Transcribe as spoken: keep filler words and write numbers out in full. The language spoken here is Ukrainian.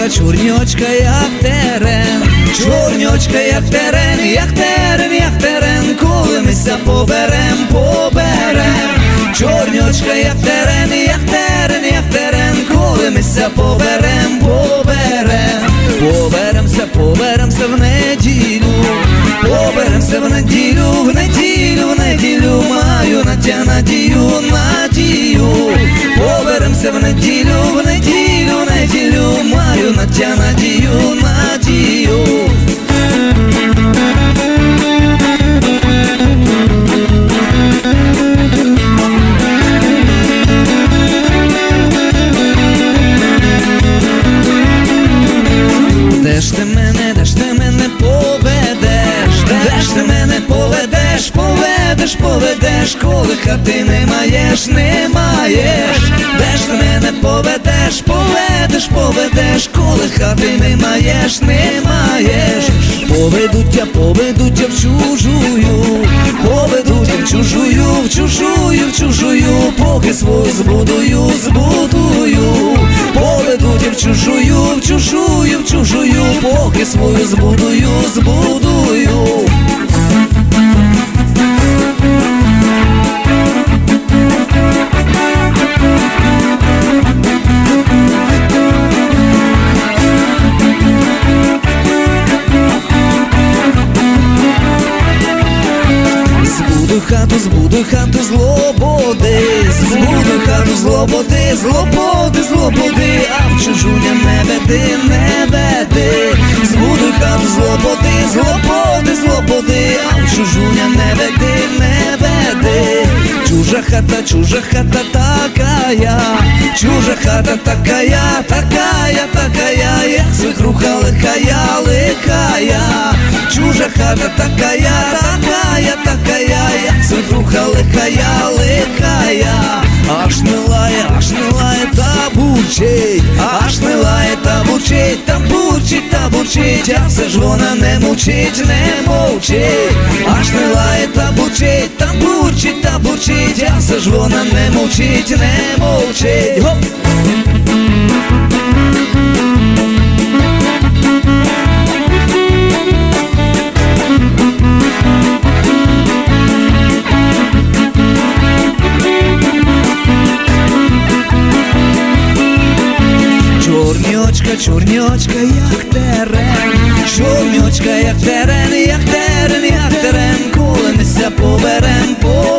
чорньочка, як терен, чорньочка, як терен, як терен, як терен, коли мися поберем, поберем. Чорньочка, як терен, як терен, як терен, коли мися поберем, поберем. Поберемся, поберемся в неділю, поберемся в неділю, в неділю, в неділю, маю на тя надію, надію. Поберемся в неділю, в неділю, в неділю, маю на тя надію, надію. Де ж ти мене, де ж ти мене поведеш, де ж ти мене поведеш, поведеш, поведеш, коли хати не маєш, не маєш. Де ж ти мене поведеш, поведеш, поведеш, коли хати не маєш, не маєш. Поведуть тя, поведуть тя в чужую, поведуть тя в чужую, в чужую, в чужую, поки свою збудую, збудую. Поведуть тя в чужую, в чужую, в чужую, поки свою збудую, збудую. Збуду хату, збуду хату злободи, збуду хату злободи, злободи, злободи, а в чужуня не веди, не веди. Збуду хату злободи, злободи, злободи, а в чужуня не веди, не веди. Чужа хата, чужа хата такая, чужа хата такая, такая, такая, як свекруха лихая, лихая. Чужа хата такая, такая, такая, як свекруха лихая, лихая. Аж не лає, аж не лає та бурчить, аж не лає та бурчить, та бурчить, та бурчить, а все ж вона не мучить, не мовчить. Аж не лає та бурчить, та бурчить, та бурчить, а все ж вона не мовчить, не мовчить. Гоп! Чорньочка, чорньочка, як терен, чорньочка, як терен, як терен, як терен, коли мися поберем, поберем.